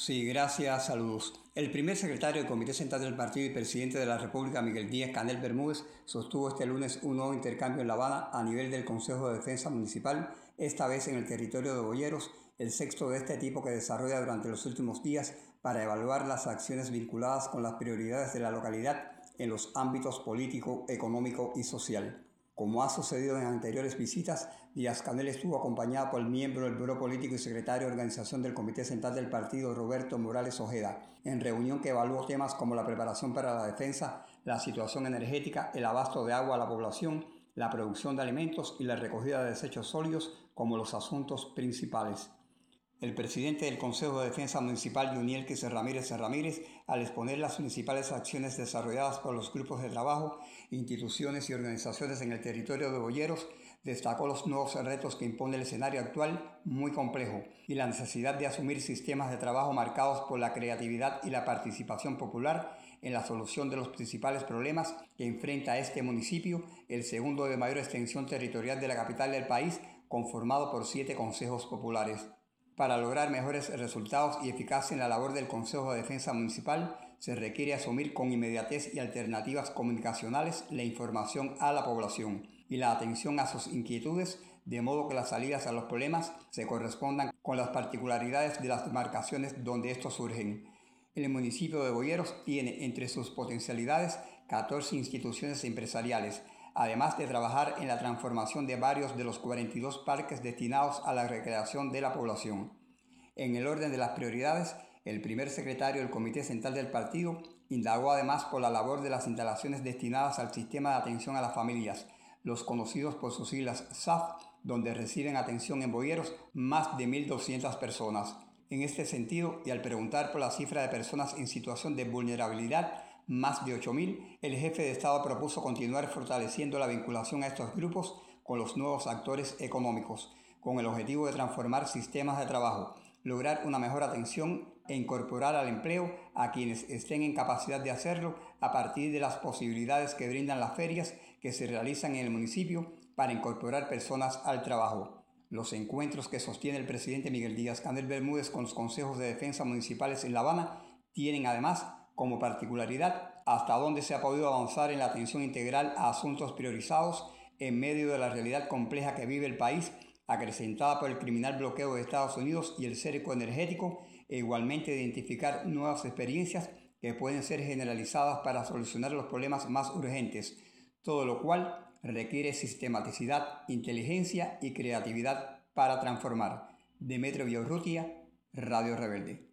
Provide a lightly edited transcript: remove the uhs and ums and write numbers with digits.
Sí, gracias, saludos. El primer secretario del Comité Central del Partido y presidente de la República, Miguel Díaz-Canel Bermúdez, sostuvo este lunes un nuevo intercambio en La Habana a nivel del Consejo de Defensa Municipal, esta vez en el territorio de Boyeros, el sexto de este tipo que desarrolla durante los últimos días para evaluar las acciones vinculadas con las prioridades de la localidad en los ámbitos político, económico y social. Como ha sucedido en anteriores visitas, Díaz-Canel estuvo acompañado por el miembro del Buró Político y secretario de Organización del Comité Central del Partido, Roberto Morales Ojeda, en reunión que evaluó temas como la preparación para la defensa, la situación energética, el abasto de agua a la población, la producción de alimentos y la recogida de desechos sólidos como los asuntos principales. El presidente del Consejo de Defensa Municipal, Yunielkis Ramírez, al exponer las principales acciones desarrolladas por los grupos de trabajo, instituciones y organizaciones en el territorio de Boyeros, destacó los nuevos retos que impone el escenario actual, muy complejo, y la necesidad de asumir sistemas de trabajo marcados por la creatividad y la participación popular en la solución de los principales problemas que enfrenta este municipio, el segundo de mayor extensión territorial de la capital del país, conformado por 7 consejos populares. Para lograr mejores resultados y eficacia en la labor del Consejo de Defensa Municipal, se requiere asumir con inmediatez y alternativas comunicacionales la información a la población y la atención a sus inquietudes, de modo que las salidas a los problemas se correspondan con las particularidades de las demarcaciones donde estos surgen. El municipio de Boyeros tiene entre sus potencialidades 14 instituciones empresariales, además de trabajar en la transformación de varios de los 42 parques destinados a la recreación de la población. En el orden de las prioridades, el primer secretario del Comité Central del Partido indagó además por la labor de las instalaciones destinadas al sistema de atención a las familias, los conocidos por sus siglas SAF, donde reciben atención en Boyeros más de 1.200 personas. En este sentido, y al preguntar por la cifra de personas en situación de vulnerabilidad, más de 8.000, el jefe de Estado propuso continuar fortaleciendo la vinculación a estos grupos con los nuevos actores económicos, con el objetivo de transformar sistemas de trabajo, lograr una mejor atención e incorporar al empleo a quienes estén en capacidad de hacerlo a partir de las posibilidades que brindan las ferias que se realizan en el municipio para incorporar personas al trabajo. Los encuentros que sostiene el presidente Miguel Díaz-Canel Bermúdez con los consejos de defensa municipales en La Habana tienen además como particularidad hasta dónde se ha podido avanzar en la atención integral a asuntos priorizados en medio de la realidad compleja que vive el país, acrecentada por el criminal bloqueo de Estados Unidos y el cerco energético, e igualmente identificar nuevas experiencias que pueden ser generalizadas para solucionar los problemas más urgentes, todo lo cual requiere sistematicidad, inteligencia y creatividad para transformar. Demetrio Villaurrutia, Radio Rebelde.